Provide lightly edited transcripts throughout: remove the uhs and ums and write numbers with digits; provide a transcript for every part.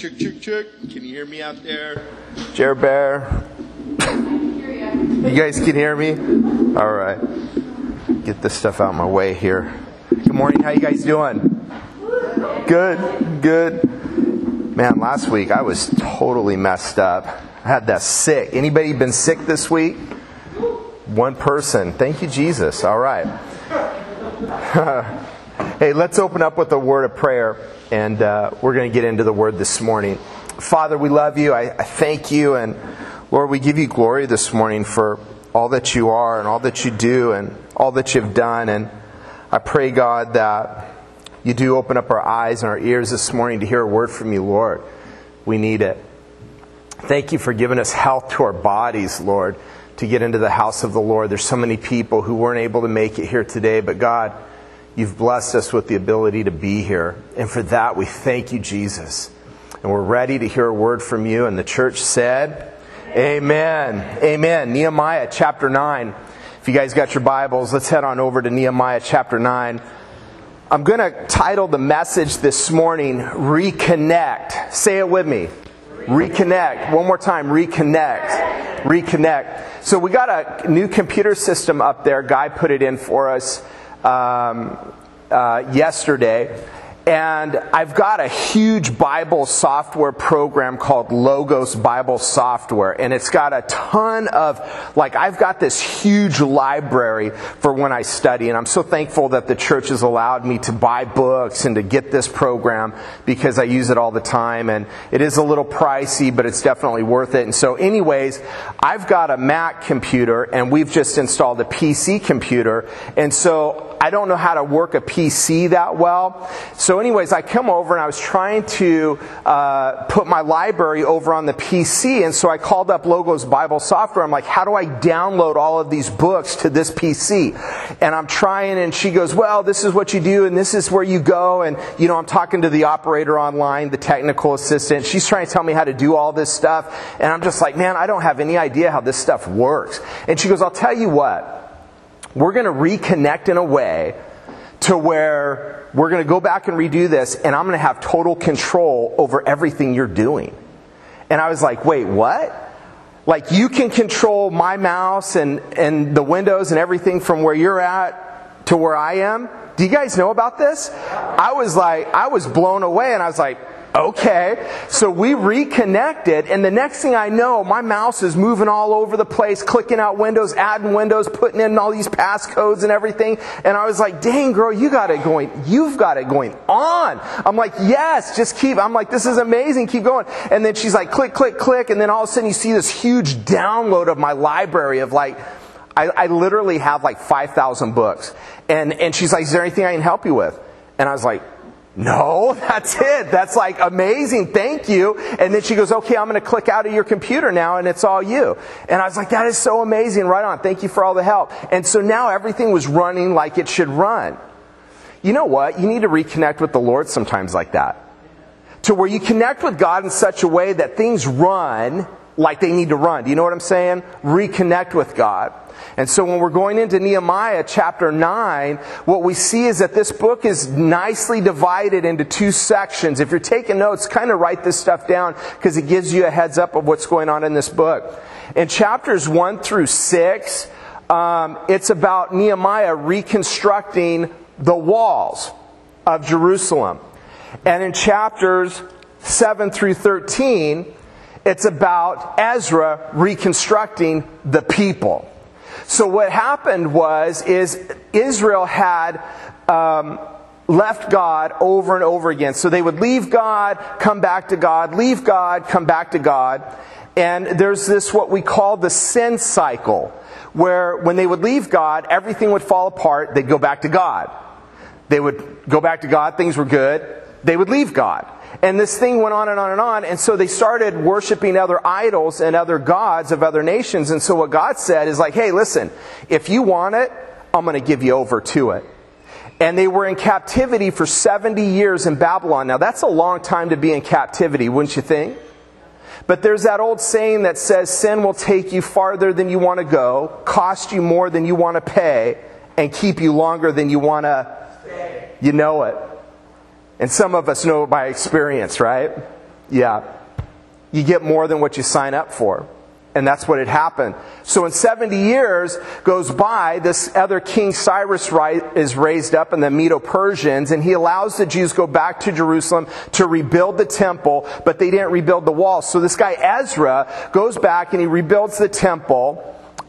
check. Can you hear me out there? Jer Bear. You guys can hear me? All right. Get this stuff out of my way here. Good morning. How you guys doing? Good. Man, last week I was totally messed up. I had that sick. Anybody been sick this week? One person. Thank you, Jesus. All right. Hey, let's open up with a word of prayer, and we're going to get into the word this morning. Father, we love you. I thank you, and Lord, we give you glory this morning for all that you are and all that you do and all that you've done. And I pray, God, that you do open up our eyes and our ears this morning to hear a word from you, Lord. We need it. Thank you for giving us health to our bodies, Lord, to get into the house of the Lord. There's so many people who weren't able to make it here today, but God, you've blessed us with the ability to be here. And for that, we thank you, Jesus. And we're ready to hear a word from you. And the church said, Amen. Amen. Nehemiah chapter 9. If you guys got your Bibles, let's head on over to Nehemiah chapter 9. I'm going to title the message this morning, Reconnect. Say it with me. Reconnect. One more time. Reconnect. Reconnect. So we got a new computer system up there. Guy put it in for us yesterday. And I've got a huge Bible software program called Logos Bible Software. And it's got a ton of, I've got this huge library for when I study. And I'm so thankful that the church has allowed me to buy books and to get this program because I use it all the time. And it is a little pricey, but it's definitely worth it. And so anyways, I've got a Mac computer and we've just installed a PC computer. And so I don't know how to work a PC that well. So anyways, I come over and I was trying to put my library over on the PC, and so I called up Logos Bible Software. I'm like, how do I download all of these books to this PC? And I'm trying, and she goes, well, this is what you do, and this is where you go. And, I'm talking to the operator online, the technical assistant. She's trying to tell me how to do all this stuff. And I'm just like, man, I don't have any idea how this stuff works. And she goes, I'll tell you what. We're going to reconnect in a way to where we're going to go back and redo this, and I'm going to have total control over everything you're doing. And I was like, wait, what? You can control my mouse and the windows and everything from where you're at to where I am? Do you guys know about this? I was blown away, and I was like, okay. So we reconnected, and the next thing I know, my mouse is moving all over the place, clicking out windows, adding windows, putting in all these passcodes and everything. And I was like, dang, girl, you've got it going on. I'm like, yes, just keep. I'm like, this is amazing, keep going. And then she's like, click, click, click. And then all of a sudden you see this huge download of my library of I literally have 5,000 books. And she's like, is there anything I can help you with? And I was like, no, that's it. That's amazing. Thank you. And then she goes, okay, I'm going to click out of your computer now and it's all you. And I was like, that is so amazing. Right on. Thank you for all the help. And so now everything was running like it should run. You know what? You need to reconnect with the Lord sometimes like that. To where you connect with God in such a way that things run like they need to run. Do you know what I'm saying? Reconnect with God. And so when we're going into Nehemiah chapter 9, what we see is that this book is nicely divided into two sections. If you're taking notes, kind of write this stuff down because it gives you a heads up of what's going on in this book. In chapters 1 through 6, it's about Nehemiah reconstructing the walls of Jerusalem. And in chapters 7 through 13, it's about Ezra reconstructing the people. So what happened is Israel had left God over and over again. So they would leave God, come back to God, leave God, come back to God. And there's this what we call the sin cycle, where when they would leave God, everything would fall apart. They'd go back to God. They would go back to God, things were good. They would leave God. And this thing went on and on and on. And so they started worshiping other idols and other gods of other nations. And so what God said is hey, listen, if you want it, I'm going to give you over to it. And they were in captivity for 70 years in Babylon. Now that's a long time to be in captivity, wouldn't you think? But there's that old saying that says sin will take you farther than you want to go, cost you more than you want to pay, and keep you longer than you want to, you know it. And some of us know it by experience, right? Yeah. You get more than what you sign up for. And that's what had happened. So in 70 years goes by, this other king Cyrus is raised up in the Medo-Persians, and he allows the Jews go back to Jerusalem to rebuild the temple, but they didn't rebuild the wall. So this guy Ezra goes back and he rebuilds the temple.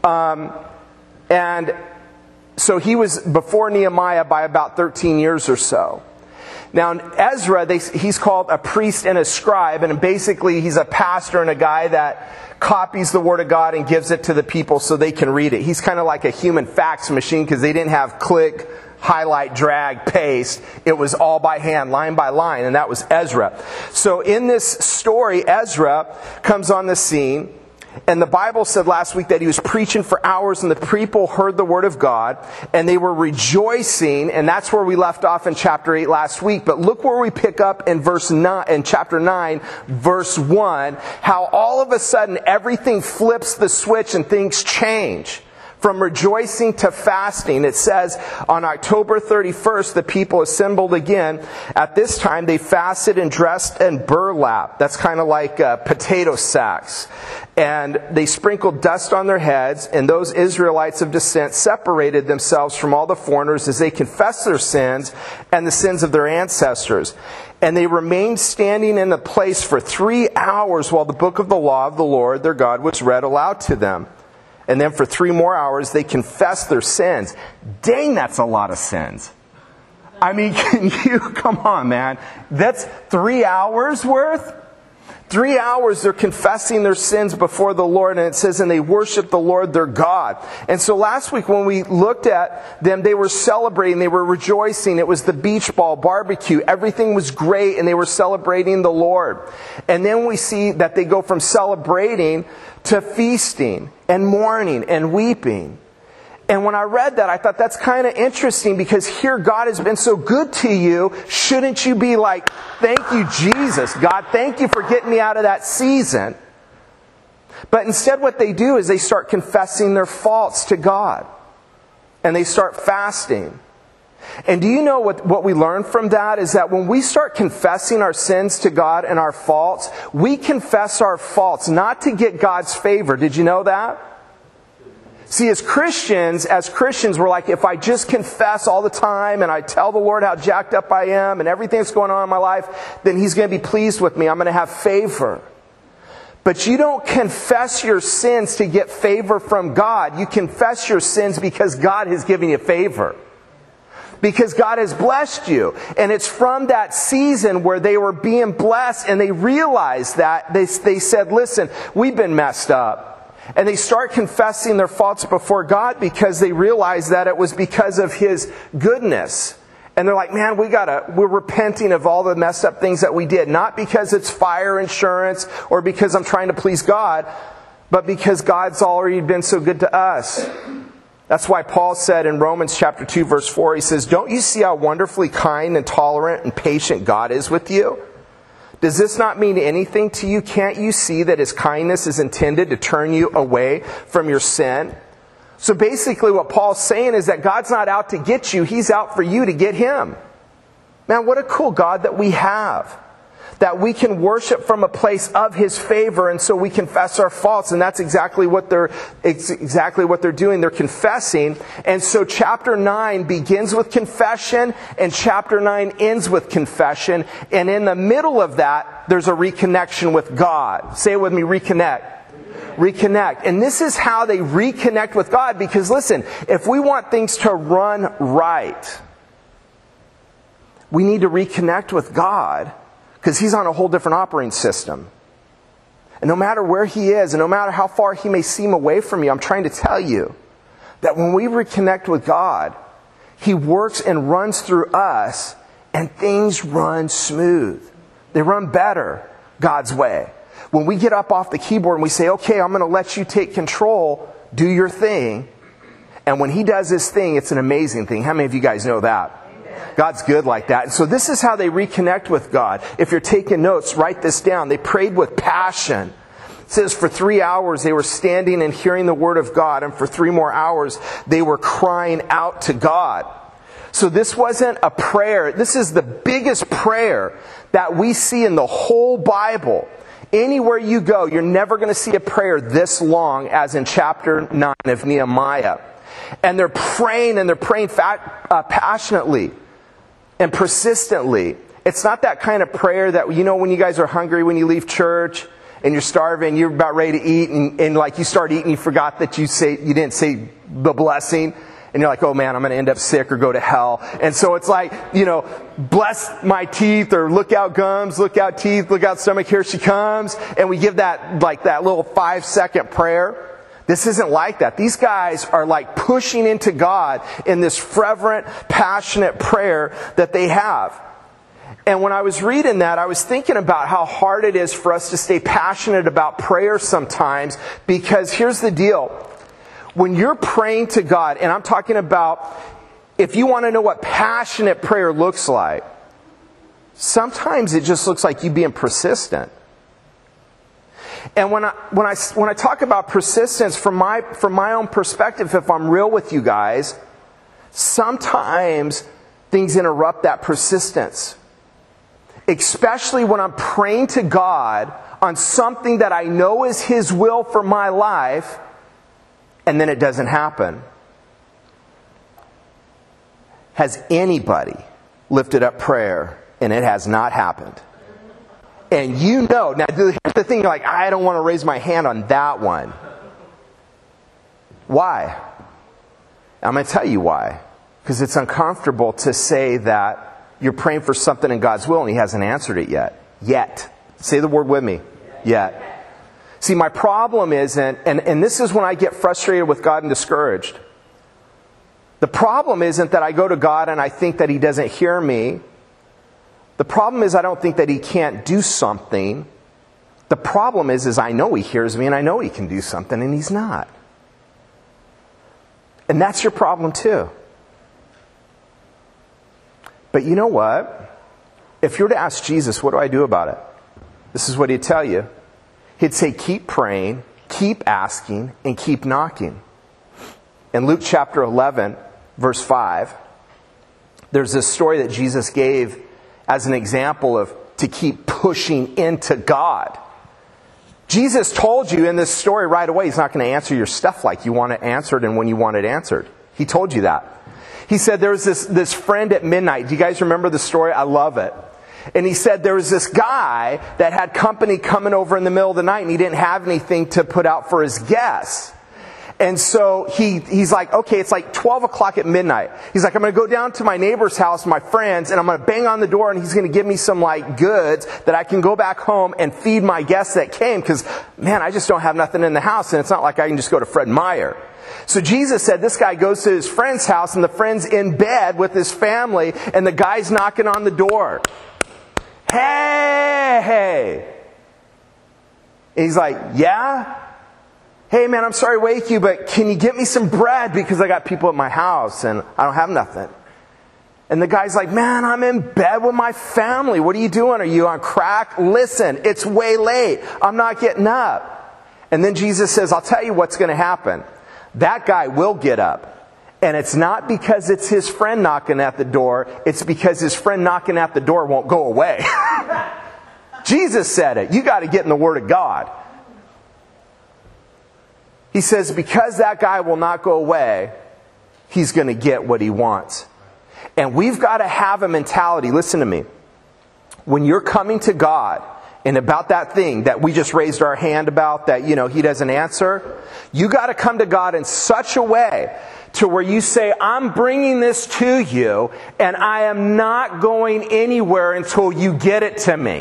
And so he was before Nehemiah by about 13 years or so. Now, in Ezra, he's called a priest and a scribe, and basically he's a pastor and a guy that copies the Word of God and gives it to the people so they can read it. He's kind of like a human fax machine because they didn't have click, highlight, drag, paste. It was all by hand, line by line, and that was Ezra. So in this story, Ezra comes on the scene. And the Bible said last week that he was preaching for hours and the people heard the word of God and they were rejoicing, and that's where we left off in chapter 8 last week. But look where we pick up in chapter 9, verse 1, how all of a sudden everything flips the switch and things change. From rejoicing to fasting. It says, on October 31st, the people assembled again. At this time, they fasted and dressed in burlap. That's kind of like potato sacks. And they sprinkled dust on their heads, and those Israelites of descent separated themselves from all the foreigners as they confessed their sins and the sins of their ancestors. And they remained standing in the place for 3 hours while the book of the law of the Lord, their God, was read aloud to them. And then for 3 more hours, they confessed their sins. Dang, that's a lot of sins. I mean, come on, man. That's 3 hours worth? 3 hours they're confessing their sins before the Lord, and it says, and they worship the Lord their God. And so last week when we looked at them, they were celebrating, they were rejoicing. It was the beach ball, barbecue. Everything was great, and they were celebrating the Lord. And then we see that they go from celebrating to feasting and mourning and weeping. And when I read that, I thought that's kind of interesting because here God has been so good to you. Shouldn't you be like, thank you, Jesus. God, thank you for getting me out of that season. But instead what they do is they start confessing their faults to God. And they start fasting. And do you know what we learn from that is that when we start confessing our sins to God and our faults, we confess our faults not to get God's favor. Did you know that? See, as Christians, we're like, if I just confess all the time and I tell the Lord how jacked up I am and everything that's going on in my life, then He's going to be pleased with me. I'm going to have favor. But you don't confess your sins to get favor from God. You confess your sins because God has given you favor. Because God has blessed you. And it's from that season where they were being blessed and they realized that. They said, listen, we've been messed up. And they start confessing their faults before God because they realize that it was because of His goodness. And they're like, man, we're repenting of all the messed up things that we did. Not because it's fire insurance or because I'm trying to please God, but because God's already been so good to us. That's why Paul said in Romans chapter 2 verse 4, he says, don't you see how wonderfully kind and tolerant and patient God is with you? Does this not mean anything to you? Can't you see that His kindness is intended to turn you away from your sin? So basically what Paul's saying is that God's not out to get you. He's out for you to get Him. Man, what a cool God that we have. That we can worship from a place of His favor, and so we confess our faults, and that's exactly what they're doing. They're confessing. And so chapter 9 begins with confession, and chapter 9 ends with confession. And in the middle of that, there's a reconnection with God. Say it with me, reconnect. Reconnect. And this is how they reconnect with God, because listen, if we want things to run right, we need to reconnect with God. Because He's on a whole different operating system. And no matter where He is, and no matter how far He may seem away from you, I'm trying to tell you that when we reconnect with God, He works and runs through us, and things run smooth. They run better God's way. When we get up off the keyboard and we say, okay, I'm going to let you take control, do your thing. And when He does His thing, it's an amazing thing. How many of you guys know that? God's good like that. And so this is how they reconnect with God. If you're taking notes, write this down. They prayed with passion. It says for 3 hours they were standing and hearing the word of God. And for 3 more hours they were crying out to God. So this wasn't a prayer. This is the biggest prayer that we see in the whole Bible. Anywhere you go, you're never going to see a prayer this long as in chapter 9 of Nehemiah. And they're praying passionately and persistently. It's not that kind of prayer that, you know, when you guys are hungry, when you leave church and you're starving, you're about ready to eat, and like you start eating, you forgot that you didn't say the blessing. And you're like, oh man, I'm going to end up sick or go to hell. And so it's like, you know, bless my teeth, or look out gums, look out teeth, look out stomach, here she comes. And we give that, like that little 5-second prayer. This isn't like that. These guys are like pushing into God in this fervent, passionate prayer that they have. And when I was reading that, I was thinking about how hard it is for us to stay passionate about prayer sometimes, because here's the deal. When you're praying to God, and I'm talking about, if you want to know what passionate prayer looks like, sometimes it just looks like you being persistent. And when I talk about persistence from my own perspective, if I'm real with you guys, sometimes things interrupt that persistence. Especially when I'm praying to God on something that I know is His will for my life, and then it doesn't happen. Has anybody lifted up prayer and it has not happened? And you know, now here's the thing, you're like, I don't want to raise my hand on that one. Why? I'm going to tell you why. Because it's uncomfortable to say that you're praying for something in God's will and He hasn't answered it yet. Yet. Say the word with me. Yet. See, my problem isn't, and this is when I get frustrated with God and discouraged. The problem isn't that I go to God and I think that He doesn't hear me. The problem is I don't think that He can't do something. The problem is I know He hears me and I know He can do something, and He's not. And that's your problem too. But you know what? If you were to ask Jesus, what do I do about it? This is what He'd tell you. He'd say, keep praying, keep asking, and keep knocking. In Luke chapter 11, verse 5, there's this story that Jesus gave as an example of to keep pushing into God. Jesus told you in this story right away, He's not going to answer your stuff like you want it answered and when you want it answered. He told you that. He said there was this friend at midnight. Do you guys remember the story? I love it. And he said there was this guy that had company coming over in the middle of the night, and he didn't have anything to put out for his guests. And so he's like, okay, it's like 12 o'clock at midnight. He's like, I'm going to go down to my neighbor's house, my friends, and I'm going to bang on the door, and he's going to give me some like goods that I can go back home and feed my guests that came, because man, I just don't have nothing in the house, and it's not like I can just go to Fred Meyer. So Jesus said this guy goes to his friend's house, and the friend's in bed with his family, and the guy's knocking on the door. Hey! And he's like, yeah? Hey man, I'm sorry to wake you, but can you get me some bread? Because I got people at my house and I don't have nothing. And the guy's like, man, I'm in bed with my family. What are you doing? Are you on crack? Listen, it's way late. I'm not getting up. And then Jesus says, I'll tell you what's going to happen. That guy will get up. And it's not because it's his friend knocking at the door. It's because his friend knocking at the door won't go away. Jesus said it. You got to get in the Word of God. He says because that guy will not go away, he's going to get what he wants. And we've got to have a mentality. Listen to me. When you're coming to God and about that thing that we just raised our hand about that, He doesn't answer, you got to come to God in such a way to where you say, I'm bringing this to you, and I am not going anywhere until you get it to me.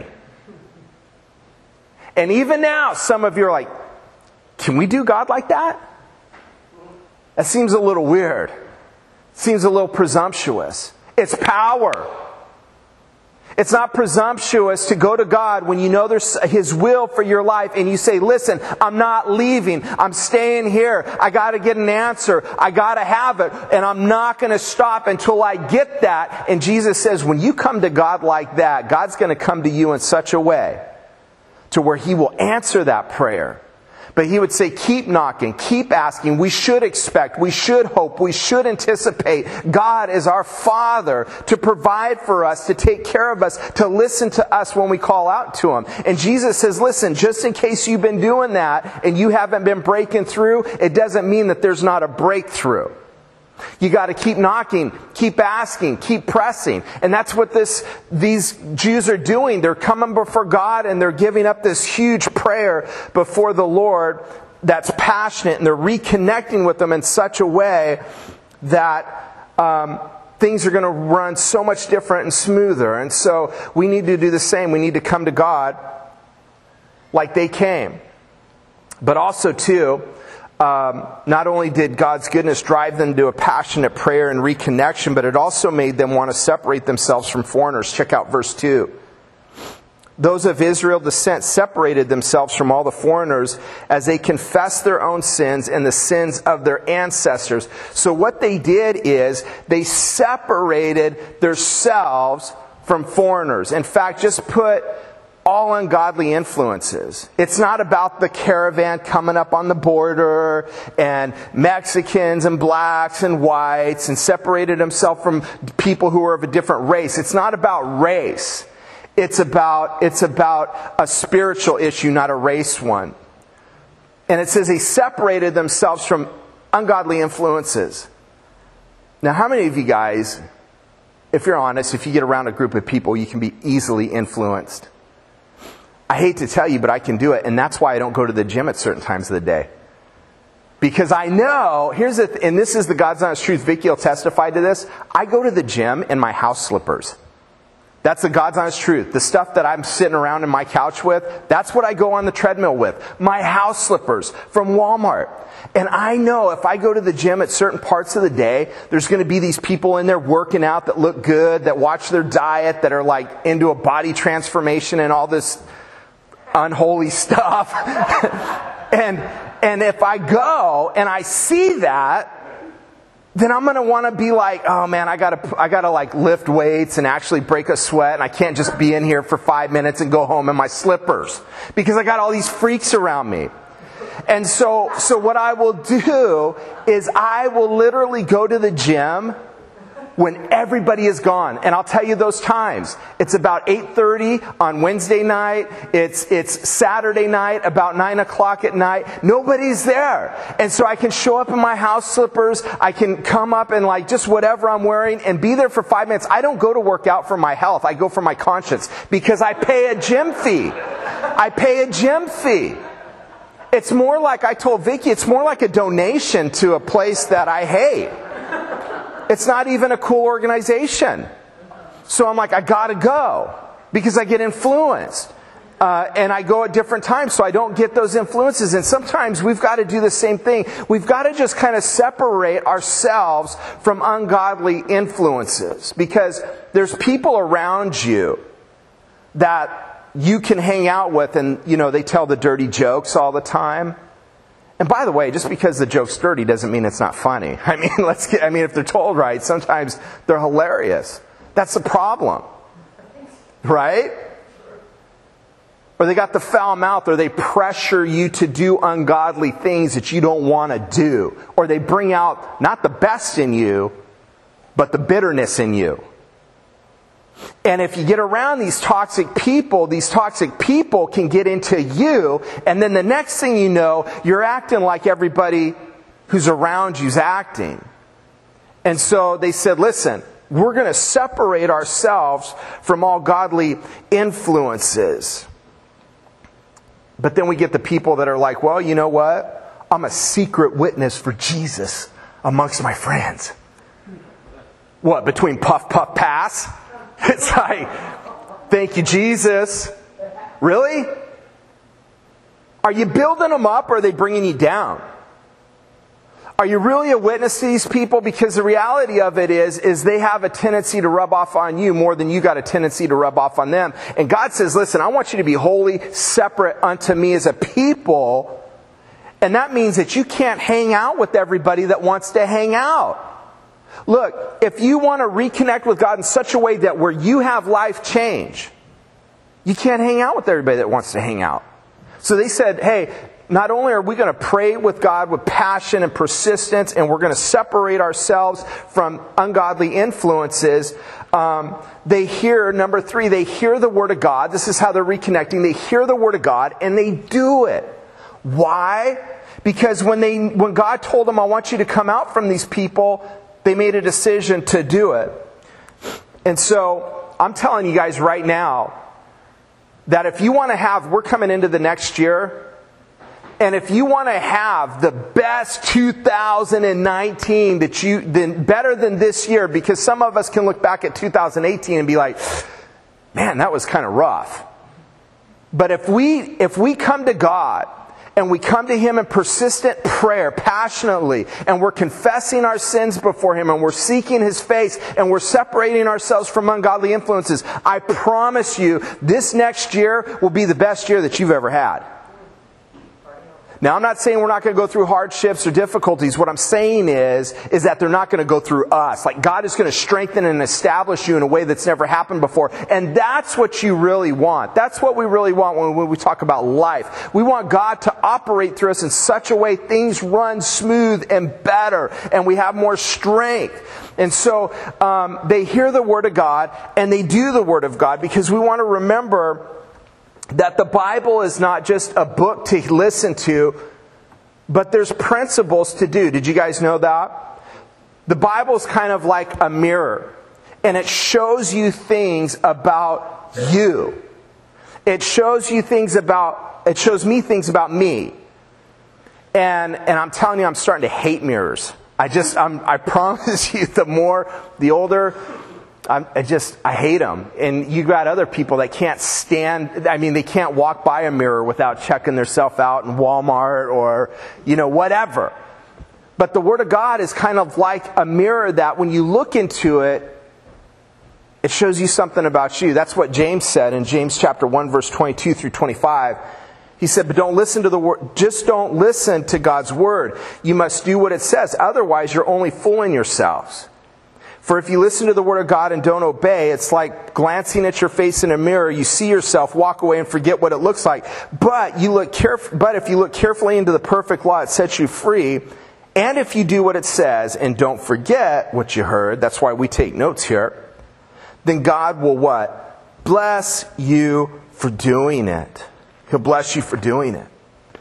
And even now, some of you are like, can we do God like that? That seems a little weird. Seems a little presumptuous. It's power. It's not presumptuous to go to God when you know there's His will for your life and you say, listen, I'm not leaving. I'm staying here. I got to get an answer. I got to have it. And I'm not going to stop until I get that. And Jesus says, when you come to God like that, God's going to come to you in such a way to where He will answer that prayer. But he would say, keep knocking, keep asking. We should expect, we should hope, we should anticipate. God is our Father to provide for us, to take care of us, to listen to us when we call out to Him. And Jesus says, listen, just in case you've been doing that and you haven't been breaking through, it doesn't mean that there's not a breakthrough. You got to keep knocking, keep asking, keep pressing. And that's what these Jews are doing. They're coming before God and they're giving up this huge prayer before the Lord that's passionate, and they're reconnecting with Him in such a way that things are going to run so much different and smoother. And so we need to do the same. We need to come to God like they came. But also, too, not only did God's goodness drive them to a passionate prayer and reconnection, but it also made them want to separate themselves from foreigners. Check out verse 2. Those of Israel descent separated themselves from all the foreigners as they confessed their own sins and the sins of their ancestors. So what they did is they separated themselves from foreigners. In fact, just put all ungodly influences. It's not about the caravan coming up on the border and Mexicans and blacks and whites and separated himself from people who are of a different race. It's not about race. It's about a spiritual issue, not a race one. And it says they separated themselves from ungodly influences. Now, how many of you guys, if you're honest, if you get around a group of people, you can be easily influenced? I hate to tell you, but I can do it. And that's why I don't go to the gym at certain times of the day. Because I know, and this is the God's honest truth, Vicky will testify to this. I go to the gym in my house slippers. That's the God's honest truth. The stuff that I'm sitting around in my couch with, that's what I go on the treadmill with. My house slippers from Walmart. And I know if I go to the gym at certain parts of the day, there's going to be these people in there working out that look good, that watch their diet, that are like into a body transformation and all this unholy stuff. and if I go and I see that, then I'm going to want to be like, oh man, I gotta like lift weights and actually break a sweat, and I can't just be in here for 5 minutes and go home in my slippers because I got all these freaks around me. And so what I will do is I will literally go to the gym when everybody is gone. And I'll tell you those times. It's about 8:30 on Wednesday night. It's Saturday night, about 9 o'clock at night. Nobody's there. And so I can show up in my house slippers. I can come up in like just whatever I'm wearing and be there for 5 minutes. I don't go to work out for my health. I go for my conscience because I pay a gym fee. I pay a gym fee. It's more like, I told Vicky, it's more like a donation to a place that I hate. It's not even a cool organization. So I'm like, I gotta go. Because I get influenced. And I go at different times so I don't get those influences. And sometimes we've got to do the same thing. We've got to just kind of separate ourselves from ungodly influences. Because there's people around you that you can hang out with and, you know, they tell the dirty jokes all the time. And by the way, just because the joke's dirty doesn't mean it's not funny. I mean, if they're told right, sometimes they're hilarious. That's the problem. Right? Or they got the foul mouth, or they pressure you to do ungodly things that you don't want to do. Or they bring out not the best in you, but the bitterness in you. And if you get around these toxic people can get into you, and then the next thing you know, you're acting like everybody who's around you's acting. And so they said, listen, we're going to separate ourselves from all godly influences. But then we get the people that are like, well, you know what? I'm a secret witness for Jesus amongst my friends. What, between puff, puff, pass? It's like, thank you, Jesus. Really? Are you building them up, or are they bringing you down? Are you really a witness to these people? Because the reality of it is they have a tendency to rub off on you more than you got a tendency to rub off on them. And God says, listen, I want you to be holy, separate unto me as a people. And that means that you can't hang out with everybody that wants to hang out. Look, if you want to reconnect with God in such a way that where you have life change, you can't hang out with everybody that wants to hang out. So they said, hey, not only are we going to pray with God with passion and persistence, and we're going to separate ourselves from ungodly influences, they hear, number 3, they hear the Word of God. This is how they're reconnecting. They hear the Word of God and they do it. Why? Because when God told them, I want you to come out from these people, they made a decision to do it. And so I'm telling you guys right now that if you want to have, we're coming into the next year, and if you want to have the best 2019 better than this year, because some of us can look back at 2018 and be like, man, that was kind of rough. But if we come to God and we come to Him in persistent prayer, passionately, and we're confessing our sins before Him, and we're seeking His face, and we're separating ourselves from ungodly influences, I promise you, this next year will be the best year that you've ever had. Now, I'm not saying we're not going to go through hardships or difficulties. What I'm saying is that they're not going to go through us. Like, God is going to strengthen and establish you in a way that's never happened before. And that's what you really want. That's what we really want when we talk about life. We want God to operate through us in such a way things run smooth and better, and we have more strength. And so they hear the Word of God, and they do the Word of God, because we want to remember that the Bible is not just a book to listen to, but there's principles to do. Did you guys know that? The Bible is kind of like a mirror, and it shows you things about you. It shows you it shows me things about me. And I'm telling you, I'm starting to hate mirrors. I promise you, the older, I hate them. And you got other people that can't they can't walk by a mirror without checking themselves out in Walmart or, whatever. But the Word of God is kind of like a mirror that when you look into it, it shows you something about you. That's what James said in James chapter 1, verse 22 through 25. He said, but don't listen to the word. Just don't listen to God's Word. You must do what it says. Otherwise, you're only fooling yourselves. For if you listen to the Word of God and don't obey, it's like glancing at your face in a mirror. You see yourself, walk away, and forget what it looks like. But if you look carefully into the perfect law, it sets you free. And if you do what it says and don't forget what you heard, that's why we take notes here, then God will what? Bless you for doing it. He'll bless you for doing it.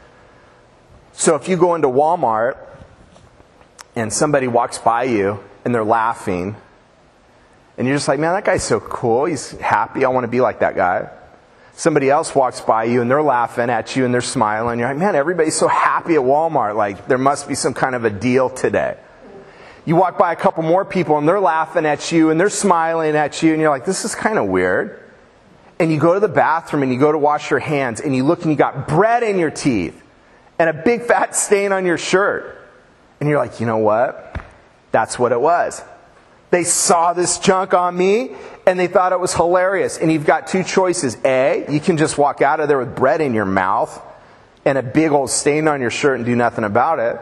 So if you go into Walmart and somebody walks by you, and they're laughing, and you're just like, man, that guy's so cool. He's happy. I want to be like that guy. Somebody else walks by you, and they're laughing at you, and they're smiling. You're like, man, everybody's so happy at Walmart. Like, there must be some kind of a deal today. You walk by a couple more people, and they're laughing at you, and they're smiling at you, and you're like, this is kind of weird. And you go to the bathroom, and you go to wash your hands, and you look, and you got bread in your teeth, and a big fat stain on your shirt. And you're like, you know what? That's what it was. They saw this junk on me, and they thought it was hilarious. And you've got two choices. A, you can just walk out of there with bread in your mouth and a big old stain on your shirt and do nothing about it.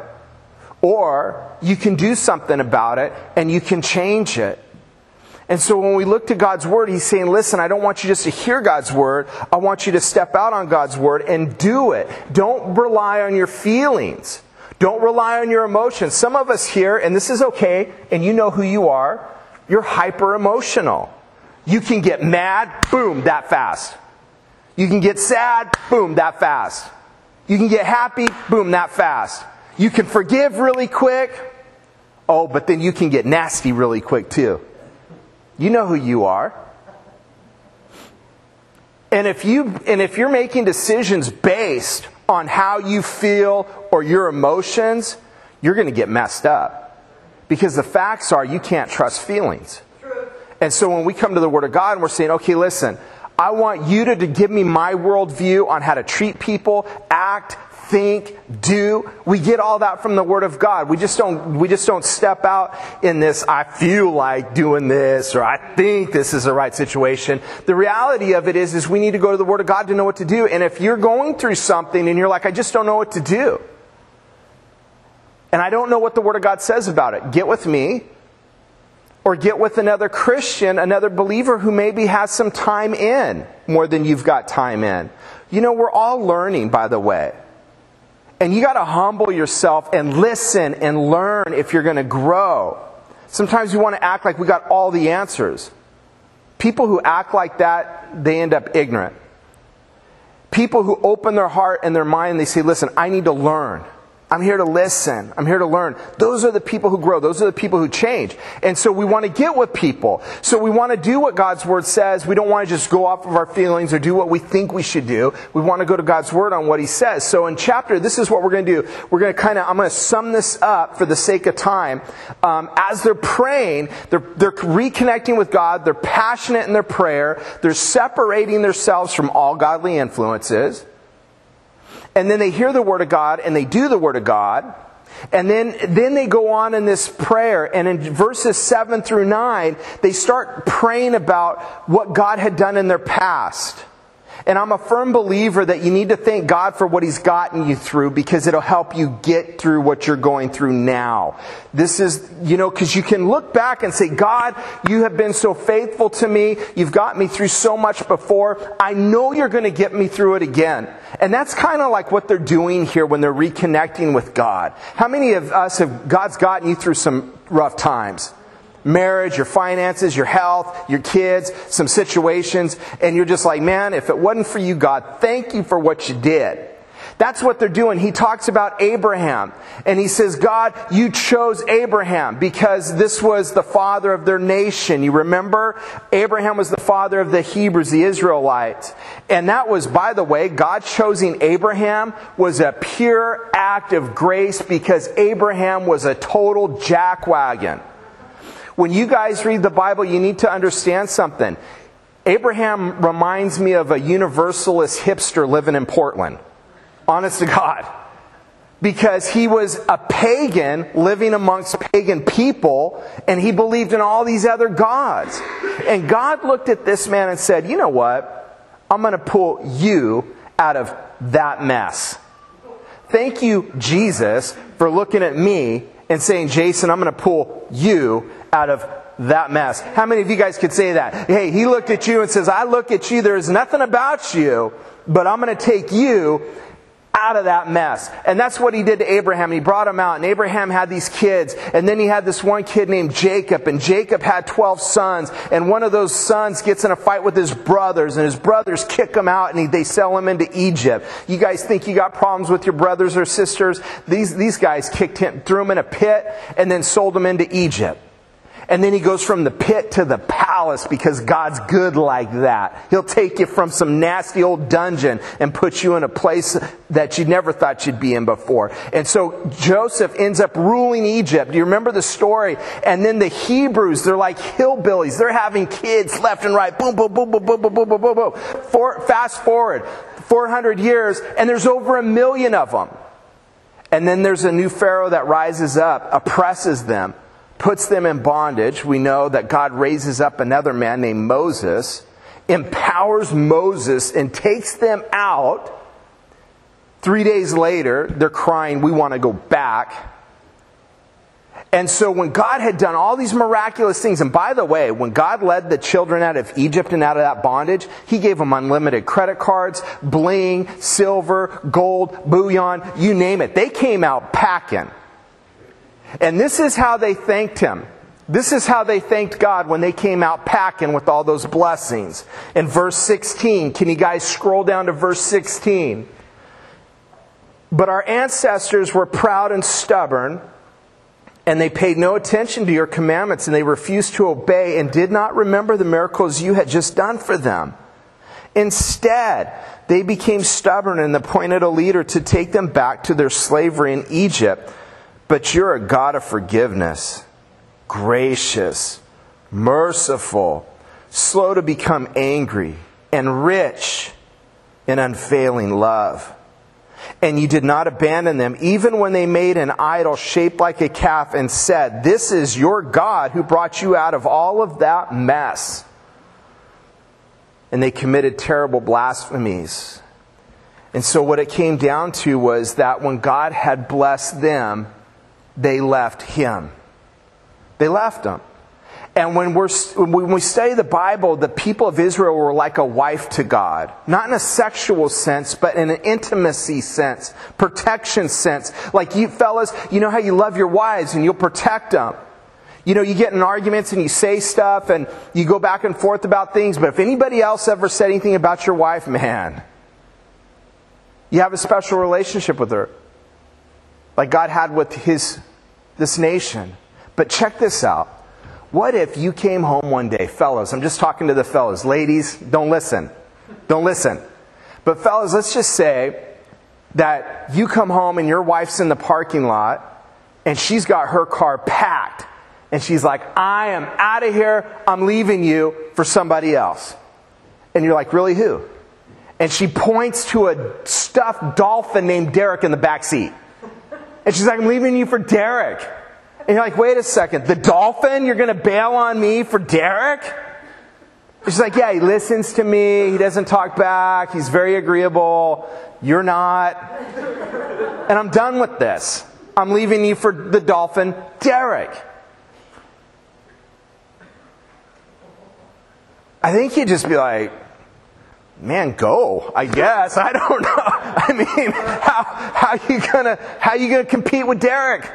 Or you can do something about it, and you can change it. And so when we look to God's Word, He's saying, listen, I don't want you just to hear God's Word. I want you to step out on God's Word and do it. Don't rely on your feelings. Don't rely on your emotions. Some of us here, and this is okay, and you know who you are, you're hyper emotional. You can get mad, boom, that fast. You can get sad, boom, that fast. You can get happy, boom, that fast. You can forgive really quick. Oh, but then you can get nasty really quick too. You know who you are. And if you're making decisions based on how you feel or your emotions, you're going to get messed up. Because the facts are you can't trust feelings. True. And so when we come to the Word of God and we're saying, okay, listen, I want you to give me my worldview on how to treat people, act, think, do. We get all that from the Word of God. We just don't step out in this, I feel like doing this, or I think this is the right situation. The reality of it is we need to go to the Word of God to know what to do. And if you're going through something and you're like, I just don't know what to do, and I don't know what the Word of God says about it, get with me, or get with another Christian, another believer who maybe has some time in more than you've got time in. You know, we're all learning, by the way. And you got to humble yourself and listen and learn if you're going to grow. Sometimes we want to act like we got all the answers. People who act like that, they end up ignorant. People who open their heart and their mind, they say, listen, I need to learn. I'm here to listen. I'm here to learn. Those are the people who grow. Those are the people who change. And so we want to get with people. So we want to do what God's Word says. We don't want to just go off of our feelings or do what we think we should do. We want to go to God's Word on what He says. So in chapter, this is what we're going to do. We're going to I'm going to sum this up for the sake of time. As they're praying, they're reconnecting with God. They're passionate in their prayer. They're separating themselves from all godly influences. And then they hear the Word of God and they do the Word of God. And then they go on in this prayer. And in verses 7 through 9, they start praying about what God had done in their past. And I'm a firm believer that you need to thank God for what He's gotten you through, because it'll help you get through what you're going through now. This is, because you can look back and say, God, you have been so faithful to me. You've got me through so much before. I know you're going to get me through it again. And that's kind of like what they're doing here when they're reconnecting with God. How many of us God's gotten you through some rough times? Marriage, your finances, your health, your kids, some situations, and you're just like, man, if it wasn't for you, God, thank you for what you did. That's what they're doing. He talks about Abraham, and he says, God, you chose Abraham because this was the father of their nation. You remember? Abraham was the father of the Hebrews, the Israelites. And that was, by the way, God choosing Abraham was a pure act of grace, because Abraham was a total jackwagon. When you guys read the Bible, you need to understand something. Abraham reminds me of a universalist hipster living in Portland. Honest to God. Because he was a pagan living amongst pagan people, and he believed in all these other gods. And God looked at this man and said, you know what? I'm going to pull you out of that mess. Thank you, Jesus, for looking at me and saying, Jason, I'm going to pull you out of that mess. How many of you guys could say that? Hey, he looked at you and says, I look at you, there's nothing about you, but I'm going to take you out of that mess. And that's what he did to Abraham. He brought him out, and Abraham had these kids, and then he had this one kid named Jacob, and Jacob had 12 sons, and one of those sons gets in a fight with his brothers, and his brothers kick him out, and they sell him into Egypt. You guys think you got problems with your brothers or sisters? These guys kicked him, threw him in a pit, and then sold him into Egypt. And then he goes from the pit to the palace, because God's good like that. He'll take you from some nasty old dungeon and put you in a place that you never thought you'd be in before. And so Joseph ends up ruling Egypt. Do you remember the story? And then the Hebrews, they're like hillbillies. They're having kids left and right. Boom, boom, boom, boom, boom, boom, boom, boom, boom, boom. Fast forward 400 years, and there's over 1 million of them. And then there's a new Pharaoh that rises up, oppresses them, puts them in bondage. We know that God raises up another man named Moses, empowers Moses, and takes them out. 3 days later, they're crying, we want to go back. And so when God had done all these miraculous things, and by the way, when God led the children out of Egypt and out of that bondage, He gave them unlimited credit cards, bling, silver, gold, bullion, you name it. They came out packing. And this is how they thanked Him. This is how they thanked God when they came out packing with all those blessings. In verse 16, can you guys scroll down to verse 16? But our ancestors were proud and stubborn, and they paid no attention to your commandments, and they refused to obey and did not remember the miracles you had just done for them. Instead, they became stubborn and appointed a leader to take them back to their slavery in Egypt. But you're a God of forgiveness, gracious, merciful, slow to become angry, and rich in unfailing love. And you did not abandon them, even when they made an idol shaped like a calf and said, this is your God who brought you out of all of that mess. And they committed terrible blasphemies. And so what it came down to was that when God had blessed them, they left Him. They left Him. And when we study the Bible, the people of Israel were like a wife to God. Not in a sexual sense, but in an intimacy sense, protection sense. Like you fellas, you know how you love your wives and you'll protect them. You know, you get in arguments and you say stuff and you go back and forth about things. But if anybody else ever said anything about your wife, man, you have a special relationship with her. Like God had with this nation. But check this out. What if you came home one day, fellas, I'm just talking to the fellas. Ladies, don't listen. Don't listen. But fellas, let's just say that you come home and your wife's in the parking lot and she's got her car packed. And she's like, I am out of here. I'm leaving you for somebody else. And you're like, really, who? And she points to a stuffed dolphin named Derek in the back seat. And she's like, I'm leaving you for Derek. And you're like, wait a second, the dolphin? You're going to bail on me for Derek? She's like, yeah, he listens to me. He doesn't talk back. He's very agreeable. You're not. And I'm done with this. I'm leaving you for the dolphin, Derek. I think you'd just be like, man, go, I guess. I don't know. I mean, how you gonna compete with Derek?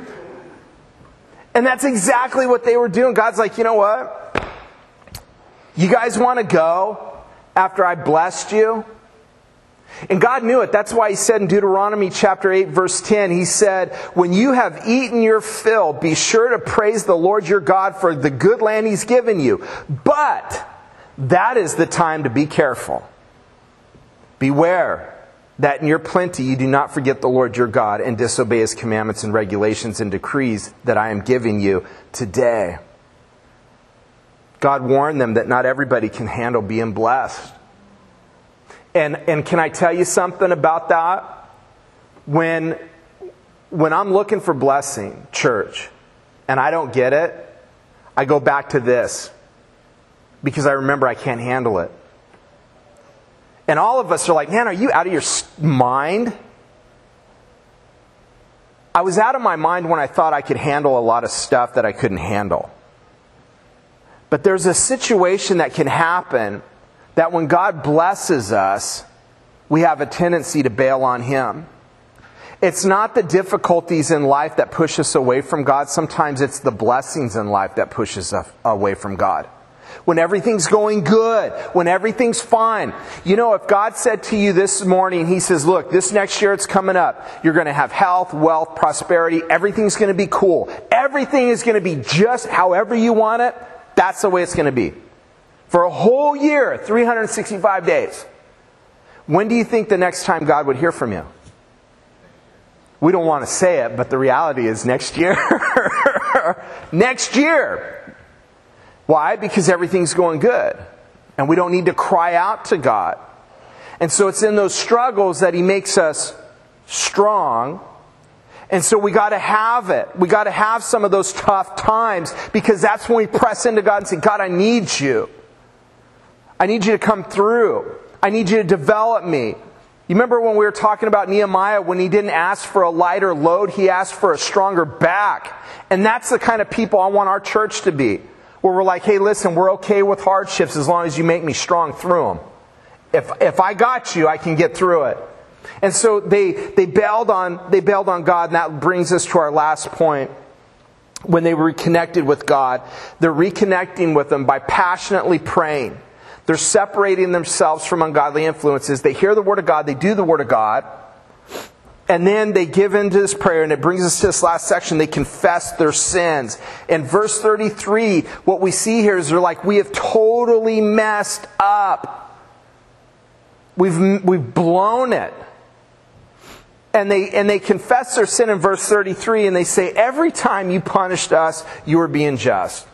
And that's exactly what they were doing. God's like, you know what? You guys want to go after I blessed you? And God knew it. That's why He said in Deuteronomy chapter 8, verse 10, He said, when you have eaten your fill, be sure to praise the Lord your God for the good land He's given you. But that is the time to be careful. Beware that in your plenty you do not forget the Lord your God and disobey His commandments and regulations and decrees that I am giving you today. God warned them that not everybody can handle being blessed. And can I tell you something about that? When I'm looking for blessing, church, and I don't get it, I go back to this. Because I remember I can't handle it. And all of us are like, man, are you out of your mind? I was out of my mind when I thought I could handle a lot of stuff that I couldn't handle. But there's a situation that can happen that when God blesses us, we have a tendency to bail on Him. It's not the difficulties in life that push us away from God. Sometimes it's the blessings in life that pushes us away from God. When everything's going good, when everything's fine. You know, if God said to you this morning, He says, look, this next year it's coming up. You're going to have health, wealth, prosperity. Everything's going to be cool. Everything is going to be just however you want it. That's the way it's going to be. For a whole year, 365 days. When do you think the next time God would hear from you? We don't want to say it, but the reality is next year. Next year. Why? Because everything's going good. And we don't need to cry out to God. And so it's in those struggles that He makes us strong. And so we got to have it. We got to have some of those tough times because that's when we press into God and say, God, I need you. I need you to come through. I need you to develop me. You remember when we were talking about Nehemiah, when he didn't ask for a lighter load, he asked for a stronger back. And that's the kind of people I want our church to be. Where we're like, hey, listen, we're okay with hardships as long as you make me strong through them. If I got you, I can get through it. And so they bailed on God, and that brings us to our last point. When they reconnected with God, they're reconnecting with Him by passionately praying. They're separating themselves from ungodly influences. They hear the Word of God, they do the Word of God, and then they give into this prayer, and it brings us to this last section. They confess their sins. In verse 33, what we see here is they're like, we have totally messed up. We've blown it. And they confess their sin in verse 33, and they say, every time you punished us, you were being just.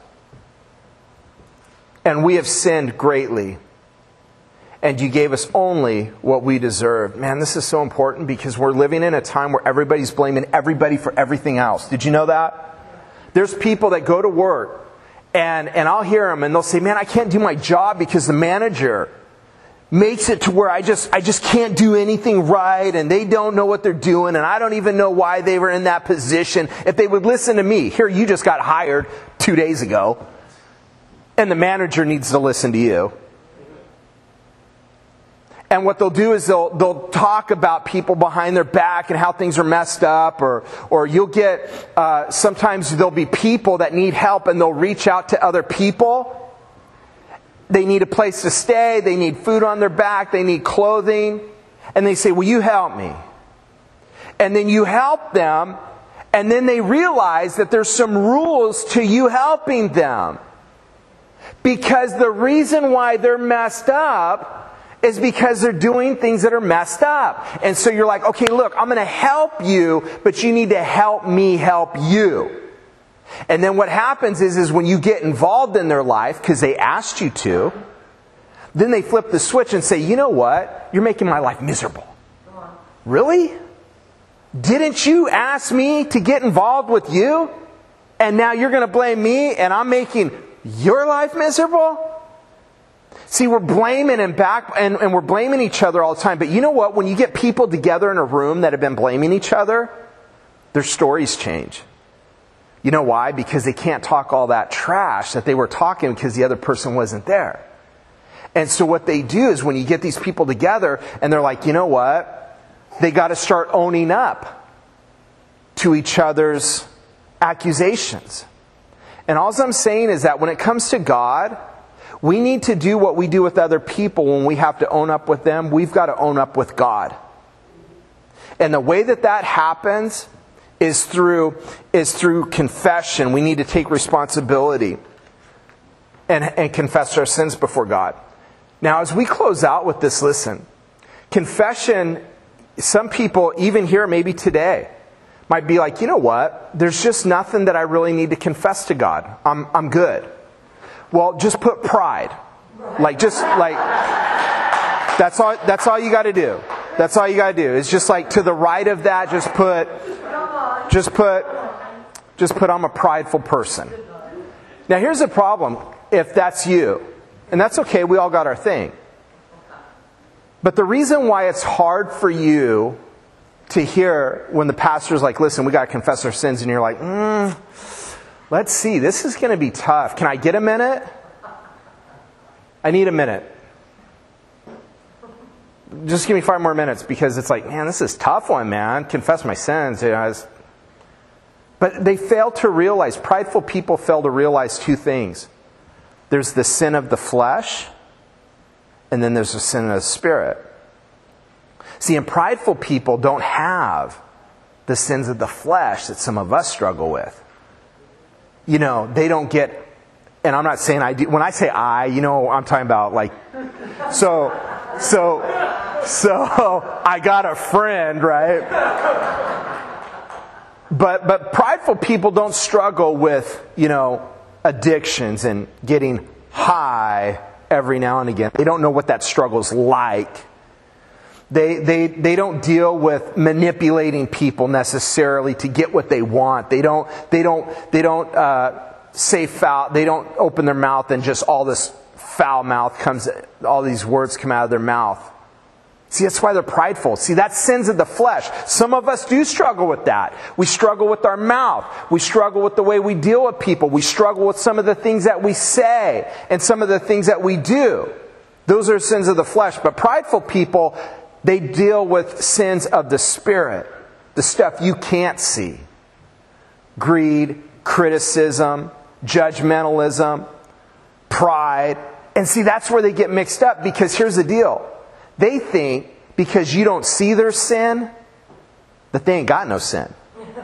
And we have sinned greatly. And you gave us only what we deserved. Man, this is so important because we're living in a time where everybody's blaming everybody for everything else. Did you know that? There's people that go to work and I'll hear them and they'll say, man, I can't do my job because the manager makes it to where I just can't do anything right and they don't know what they're doing and I don't even know why they were in that position. If they would listen to me, here you just got hired 2 days ago. And the manager needs to listen to you. And what they'll do is they'll talk about people behind their back and how things are messed up, or you'll get, sometimes there'll be people that need help and they'll reach out to other people. They need a place to stay, they need food on their back, they need clothing, and they say, will you help me? And then you help them, and then they realize that there's some rules to you helping them. Because the reason why they're messed up is because they're doing things that are messed up. And so you're like, okay, look, I'm going to help you, but you need to help me help you. And then what happens is when you get involved in their life, because they asked you to, then they flip the switch and say, you know what? You're making my life miserable. Really? Didn't you ask me to get involved with you? And now you're going to blame me and I'm making your life miserable? See, we're blaming and we're blaming each other all the time. But you know what? When you get people together in a room that have been blaming each other, their stories change. You know why? Because they can't talk all that trash that they were talking because the other person wasn't there. And so what they do is when you get these people together and they're like, you know what? They got to start owning up to each other's accusations. And all I'm saying is that when it comes to God, we need to do what we do with other people when we have to own up with them. We've got to own up with God. And the way that happens is through confession. We need to take responsibility and confess our sins before God. Now, as we close out with this, listen. Confession, some people, even here maybe today, might be like, you know what? There's just nothing that I really need to confess to God. I'm good. Well, just put pride. That's all you got to do. That's all you got to do. It's just like to the right of that, just put I'm a prideful person. Now here's the problem if that's you. And that's okay, we all got our thing. But the reason why it's hard for you to hear when the pastor's like, listen, we got to confess our sins, and you're like, let's see, this is going to be tough. Can I get a minute? I need a minute. Just give me 5 more minutes, because it's like, man, this is a tough one, man. Confess my sins. But they fail to realize, prideful people fail to realize 2 things. There's the sin of the flesh, and then there's the sin of the spirit. See, and prideful people don't have the sins of the flesh that some of us struggle with. You know, they don't get, and I'm not saying I do. When I say I'm talking about like, so I got a friend, right? But prideful people don't struggle with, addictions and getting high every now and again. They don't know what that struggle's like. They don't deal with manipulating people necessarily to get what they want. They don't say foul. They don't open their mouth and just all this foul mouth comes. All these words come out of their mouth. See, that's why they're prideful. See, that's sins of the flesh. Some of us do struggle with that. We struggle with our mouth. We struggle with the way we deal with people. We struggle with some of the things that we say and some of the things that we do. Those are sins of the flesh. But prideful people, they deal with sins of the spirit. The stuff you can't see. Greed, criticism, judgmentalism, pride. And see, that's where they get mixed up, because here's the deal. They think because you don't see their sin, that they ain't got no sin.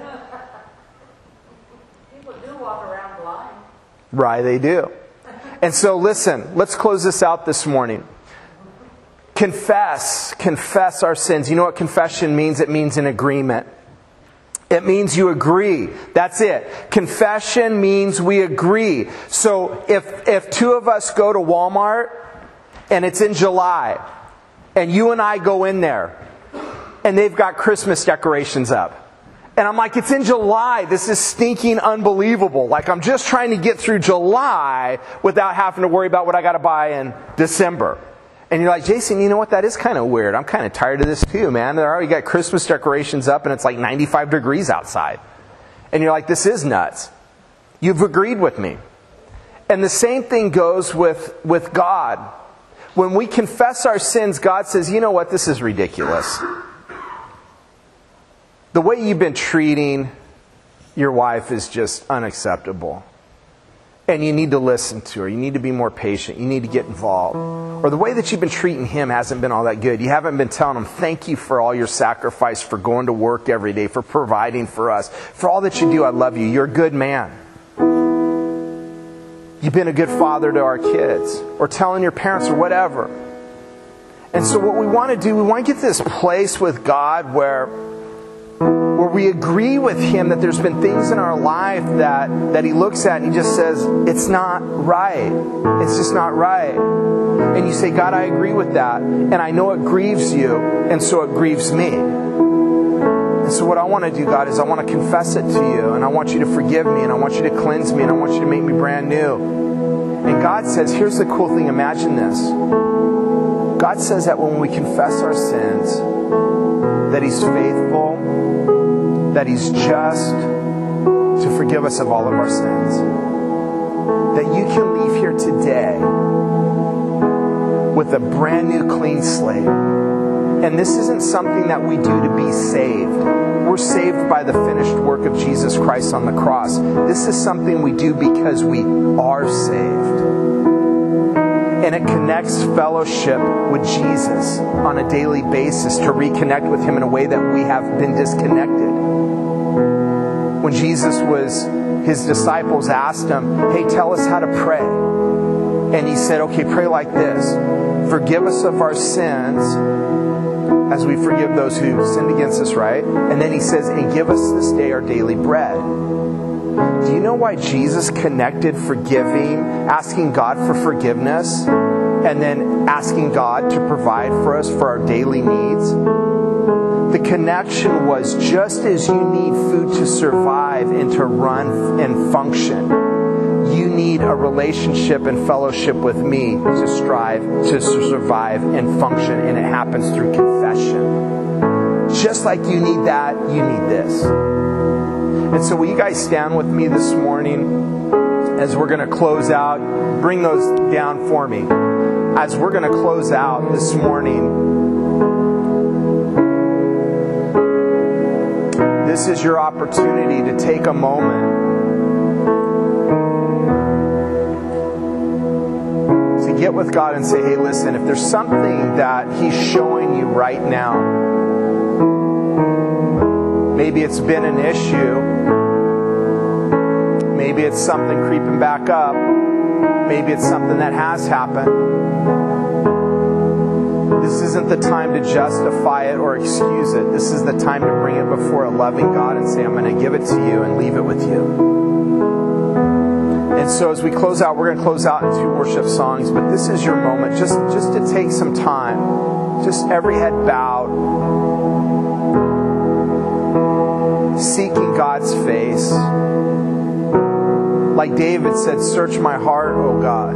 People do walk around blind. Right, they do. And so listen, let's close this out this morning. Confess our sins. You know what confession means? It means an agreement. It means you agree. That's it. Confession means we agree. So if 2 of us go to Walmart and it's in July, and you and I go in there, and they've got Christmas decorations up. And I'm like, it's in July. This is stinking unbelievable. Like, I'm just trying to get through July without having to worry about what I got to buy in December. And you're like, Jason, you know what? That is kind of weird. I'm kind of tired of this too, man. They already got Christmas decorations up, and it's like 95 degrees outside. And you're like, this is nuts. You've agreed with me. And the same thing goes with God. When we confess our sins, God says, you know what, this is ridiculous. The way you've been treating your wife is just unacceptable. And you need to listen to her. You need to be more patient. You need to get involved. Or the way that you've been treating him hasn't been all that good. You haven't been telling him, thank you for all your sacrifice, for going to work every day, for providing for us. For all that you do, I love you. You're a good man. You've been a good father to our kids. Or telling your parents or whatever. And so what we want to do, we want to get to this place with God where we agree with him that there's been things in our life that he looks at and he just says, it's not right. It's just not right. And you say, God, I agree with that. And I know it grieves you, and so it grieves me. And so what I want to do, God, is I want to confess it to you, and I want you to forgive me, and I want you to cleanse me, and I want you to make me brand new. And God says, here's the cool thing, imagine this. God says that when we confess our sins, that he's faithful, that he's just to forgive us of all of our sins. That you can leave here today with a brand new clean slate. And this isn't something that we do to be saved. We're saved by the finished work of Jesus Christ on the cross. This is something we do because we are saved. And it connects fellowship with Jesus on a daily basis to reconnect with him in a way that we have been disconnected. When his disciples asked him, hey, tell us how to pray. And he said, okay, pray like this. Forgive us of our sins as we forgive those who sinned against us, right? And then he says, and give us this day our daily bread. Do you know why Jesus connected forgiving, asking God for forgiveness, and then asking God to provide for us for our daily needs? The connection was just as you need food to survive and to run and function, you need a relationship and fellowship with me to strive to survive and function, and it happens through confession. Just like you need that, you need this. And so will you guys stand with me this morning as we're going to close out? Bring those down for me. As we're going to close out this morning, this is your opportunity to take a moment to get with God and say, hey, listen, if there's something that he's showing you right now, maybe it's been an issue, maybe it's something creeping back up, maybe it's something that has happened. This isn't the time to justify it or excuse it. This is the time to bring it before a loving God and say, I'm going to give it to you and leave it with you. And so as we close out, we're going to close out in 2 worship songs, but this is your moment just to take some time. Just every head bowed, seeking God's face. Like David said, search my heart, O God.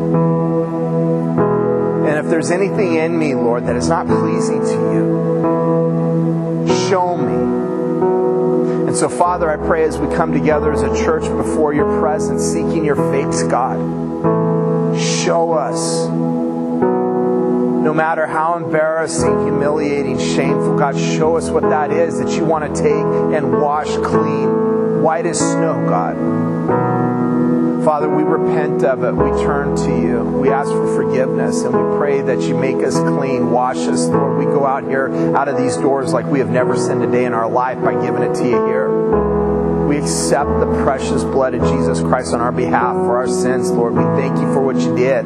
And if there's anything in me, Lord, that is not pleasing to you, show me. And so, Father, I pray as we come together as a church before your presence, seeking your face, God, show us. No matter how embarrassing, humiliating, shameful, God, show us what that is that you want to take and wash clean, white as snow, God. Father, we repent of it. We turn to you. We ask for forgiveness, and we pray that you make us clean, wash us, Lord. We go out here, out of these doors like we have never sinned a day in our life by giving it to you here. We accept the precious blood of Jesus Christ on our behalf for our sins, Lord. We thank you for what you did.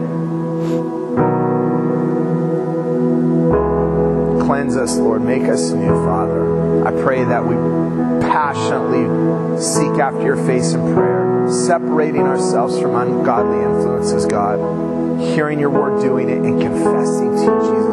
Cleanse us, Lord. Make us new, Father. I pray that we passionately seek after your face in prayer, separating ourselves from ungodly influences, God, hearing your word, doing it, and confessing to you, Jesus